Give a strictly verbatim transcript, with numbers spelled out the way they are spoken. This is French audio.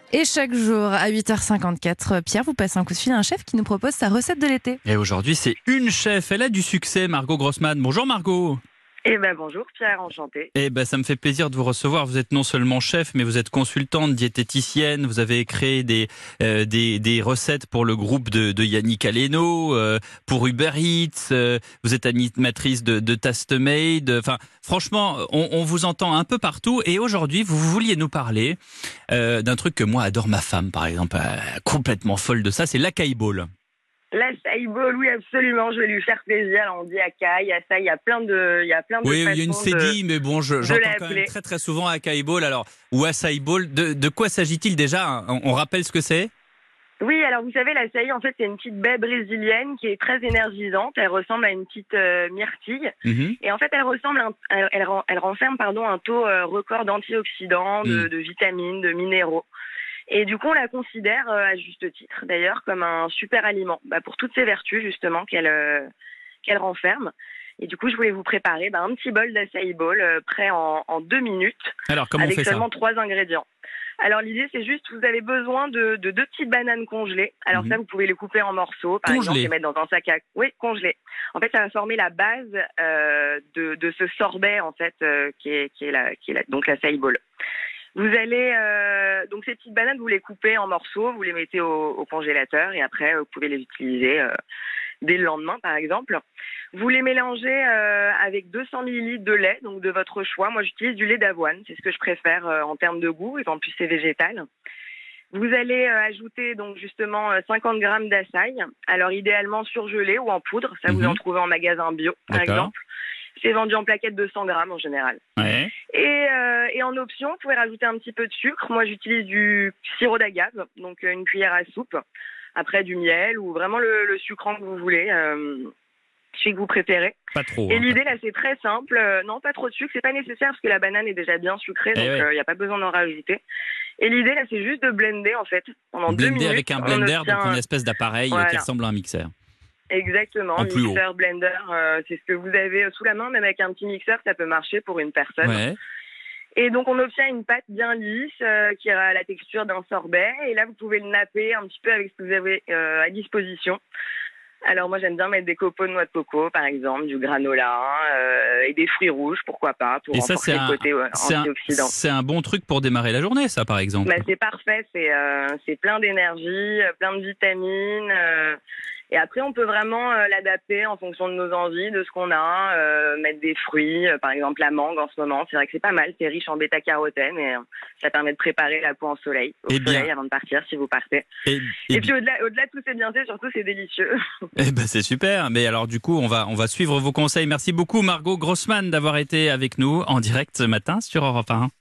Et chaque jour à huit heures cinquante-quatre, Pierre vous passe un coup de fil à un chef qui nous propose sa recette de l'été. Et aujourd'hui, c'est une chef. Elle a du succès, Margot Grossman. Bonjour Margot. Eh ben bonjour Pierre, enchanté. Eh ben ça me fait plaisir de vous recevoir. Vous êtes non seulement chef, mais vous êtes consultante, diététicienne. Vous avez créé des euh, des, des recettes pour le groupe de, de Yannick Aleno, euh, pour Uber Eats. Euh, vous êtes animatrice de, de Tastemade. Enfin, franchement, on, on vous entend un peu partout. Et aujourd'hui, vous vouliez nous parler euh, d'un truc que moi adore ma femme, par exemple, euh, complètement folle de ça. C'est l'acai bowl. L'acai bowl, oui absolument, je vais lui faire plaisir. Alors, on dit acai, acai, il y a plein de, il y a plein de Oui, façons il y a une de, cédille, mais bon, je, de j'entends quand l'appeler. même très très souvent acai bowl. Alors, ou acai bowl, de, de quoi s'agit-il déjà? on, on rappelle ce que c'est? Oui, alors vous savez, l'acai, en fait, c'est une petite baie brésilienne qui est très énergisante. Elle ressemble à une petite euh, myrtille. Mm-hmm. Et en fait, elle ressemble, à un, elle, elle, elle renferme pardon, un taux euh, record d'antioxydants, de, Mm. de vitamines, de minéraux. Et du coup, on la considère, euh, à juste titre d'ailleurs, comme un super aliment, bah, pour toutes ces vertus justement qu'elle euh, qu'elle renferme. Et du coup, je voulais vous préparer bah, un petit bol d'acai bowl euh, prêt en, en deux minutes, Alors, comment on avec fait ça? seulement trois ingrédients. Alors l'idée, c'est juste, vous avez besoin de, de deux petites bananes congelées. Alors Mhm. ça, vous pouvez les couper en morceaux, par Congelées. exemple, les mettre dans un sac à... Oui, congelées. En fait, ça va former la base euh, de, de ce sorbet, en fait, euh, qui est, qui est, la, qui est la, donc l'acai bowl. Vous allez euh, donc ces petites bananes, vous les coupez en morceaux, vous les mettez au, au congélateur et après vous pouvez les utiliser euh, dès le lendemain par exemple. Vous les mélangez euh, avec deux cents millilitres de lait, donc de votre choix. Moi j'utilise du lait d'avoine, c'est ce que je préfère euh, en termes de goût et en plus c'est végétal. Vous allez euh, ajouter donc justement euh, cinquante grammes d'açaï, alors idéalement surgelé ou en poudre, ça vous Mhm. en trouvez en magasin bio par D'accord. exemple. C'est vendu en plaquettes de cent grammes en général. Ouais. Et, euh, et en option, vous pouvez rajouter un petit peu de sucre. Moi, j'utilise du sirop d'agave, donc euh, une cuillère à soupe. Après, du miel ou vraiment le, le sucrant que vous voulez, euh, celui que vous préférez. Pas trop. Et hein, l'idée, là, c'est très simple. Euh, non, pas trop de sucre. C'est pas nécessaire parce que la banane est déjà bien sucrée, Eh donc il ouais. n'y a pas besoin d'en rajouter. Et l'idée, là, c'est juste de blender, en fait, pendant deux Blender minutes. avec un on blender, obtient- donc une espèce d'appareil euh, qui Voilà. ressemble à un mixeur. Exactement, En plus haut. mixeur, blender, euh, c'est ce que vous avez sous la main. Même avec un petit mixeur, ça peut marcher pour une personne. Ouais. Et donc, on obtient une pâte bien lisse euh, qui a la texture d'un sorbet. Et là, vous pouvez le napper un petit peu avec ce que vous avez euh, à disposition. Alors, moi, j'aime bien mettre des copeaux de noix de coco, par exemple, du granola euh, et des fruits rouges, pourquoi pas, pour Et ça, renforcer c'est le un, côté euh, c'est un, antioxydant. c'est un bon truc pour démarrer la journée, ça, par exemple. Bah, c'est parfait, c'est euh, c'est plein d'énergie, euh, plein de vitamines. euh, et après, on peut vraiment euh, l'adapter en fonction de nos envies, de ce qu'on a. euh, mettre des fruits, euh, par exemple la mangue en ce moment. C'est vrai que c'est pas mal, c'est riche en bêta-carotène et euh, ça permet de préparer la peau en soleil, au Eh bien. soleil avant de partir si vous partez. Et, Et, et puis au-delà, au-delà de tous ces bienfaits, surtout c'est délicieux. Eh ben c'est super. Mais alors du coup, on va on va suivre vos conseils. Merci beaucoup Margot Grossman d'avoir été avec nous en direct ce matin sur Europe un.